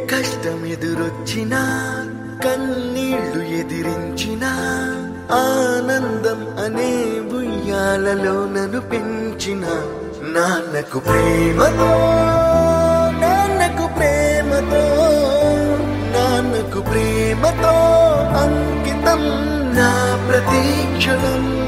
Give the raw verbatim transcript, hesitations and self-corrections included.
కష్టమెదురొచ్చినా కన్నీళ్లు ఎదిరించినా ఆనందం అనే ఉయ్యాలలో నన్ను పెంచిన నాన్నకు ప్రేమతో నాన్నకు ప్రేమతో నాన్నకు ప్రేమతో అంకితం నా ప్రతి క్షణం.